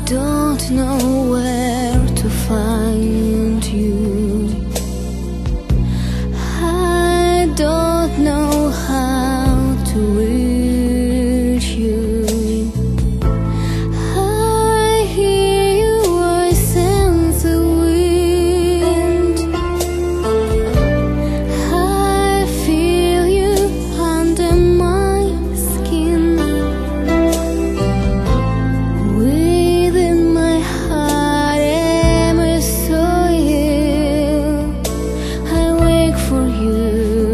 don't know where to find you. I don't know how to reach you. I hear you, I sense the wind. I feel you under my skin. Within my heart am I so ill. I wake for you.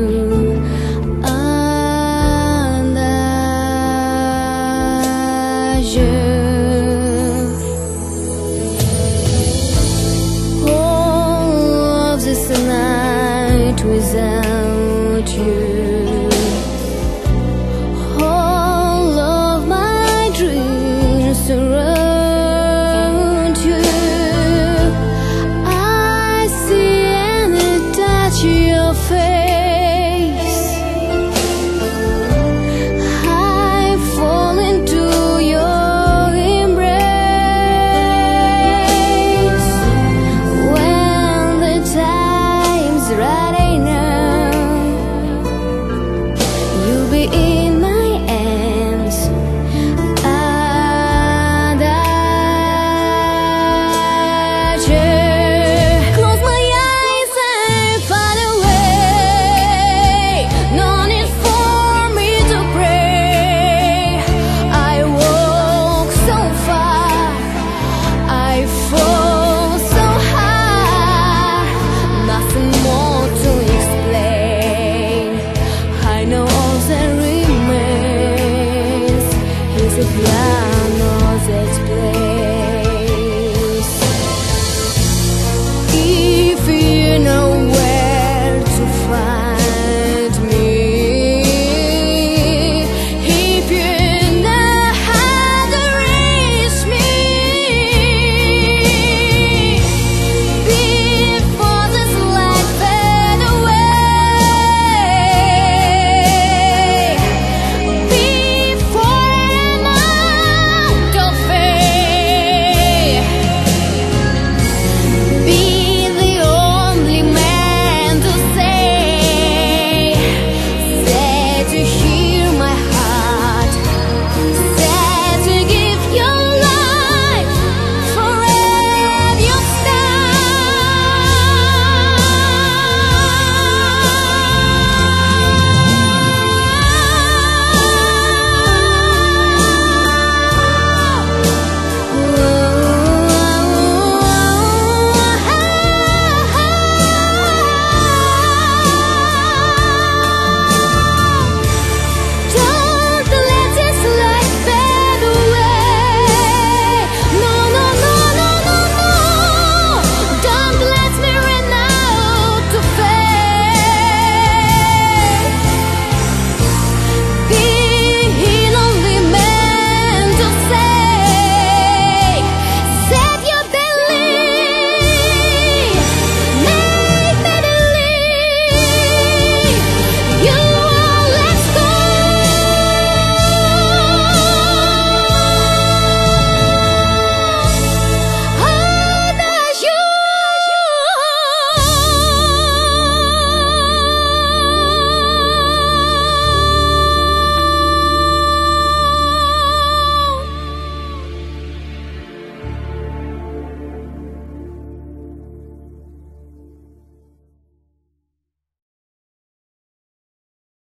All of this night without you, all of my dreams surround you. I see and touch your face. I fall into your embrace. When the time's right now, you'll be in my arms, and I just close my eyes and find a way. No need for me to pray. I walk so far, I fall so high. Nothing more to explain. I know all that remains is a blind.